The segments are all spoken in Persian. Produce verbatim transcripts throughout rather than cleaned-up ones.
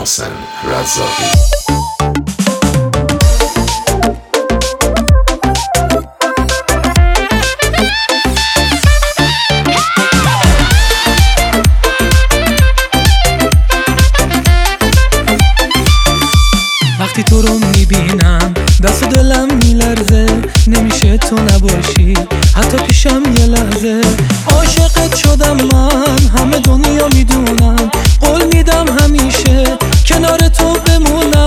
محسن رزاقی. وقتی تو رو میبینم دست و دلم میلرزه، نمیشه تو نباشی حتی پیشم یه لحظه. عاشقت شدم من، همه دنیا میدونم، قول میدم همیشه کنار تو بمونم.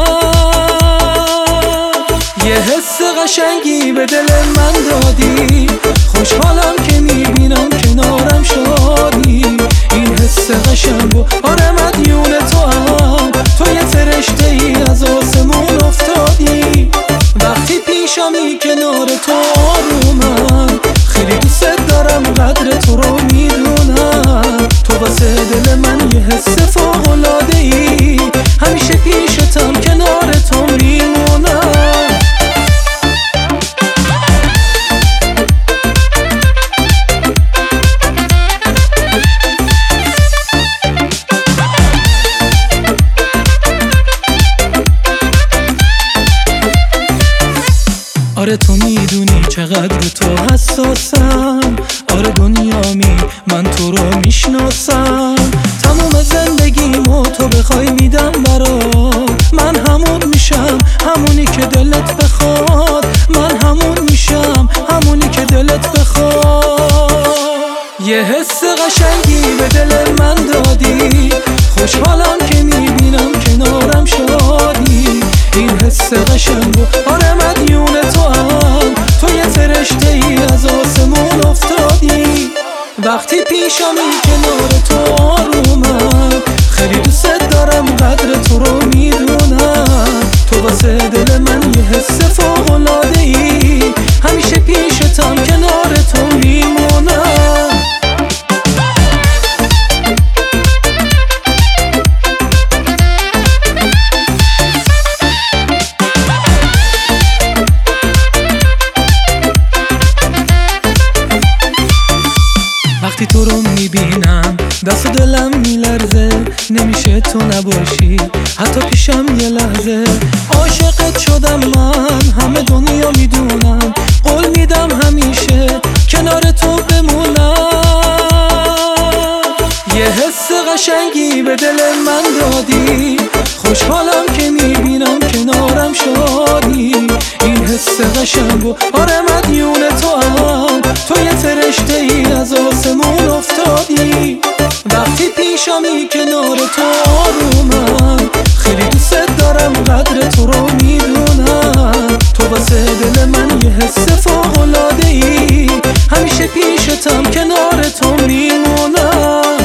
یه حس قشنگی به دل من دادی، خوشحالم که میبینم کنارم شادی. این حس قشنگو آره مدیون تو هم، تو یه فرشته ای از آسمون افتادی. وقتی پیشمی کنار تو آرومم، خیلی دوست دارم قدر تو رو میدونم. تو واسه دل من یه حس فوق‌العاده ای، همیشه پیشتم کنار تو میمونم. آره تو میدونی چقدر تو حساسم، آره دنیامی من تو رو میشناسم. تموم زندگیمو تو بخوای میدم برات، من همون میشم همونی که دلت بخواد. من همون میشم همونی که دلت بخواد. یه حس قشنگی به دل من دادی، خوشحالم که میبینم کنارم شادی. این حس قشنگو آره مدیون تو هم، تو یه فرشته ای از آسمون افتادی. وقتی پیشمی کنار تو آرومم، خیلی دوست دارم قدر تو رو میدونم. تو واسه دل من یه حس فوق‌العاده ای، همیشه پیشتم کنار تو میمونم. وقتی تو رو میبینم دست و دلم میلرزه، نمیشه تو نباشی حتی پیشم یه لحظه. عاشقت شدم من، همه دنیا میدونم، قول میدم همیشه کنار تو بمونم. یه حس قشنگی به دل من دادی، خوشحالم که میبینم کنارم شادی. این حس قشنگو آره مدیون تو هم، تو یه فرشته ای از آسمون افتادی. وقتی پیشمی کنار تو آرومم، خیلی دوست دارم قدر تو رو میدونم. تو واسه دل من یه حس فوق‌العاده ای، همیشه پیشتم کنار تو میمونم.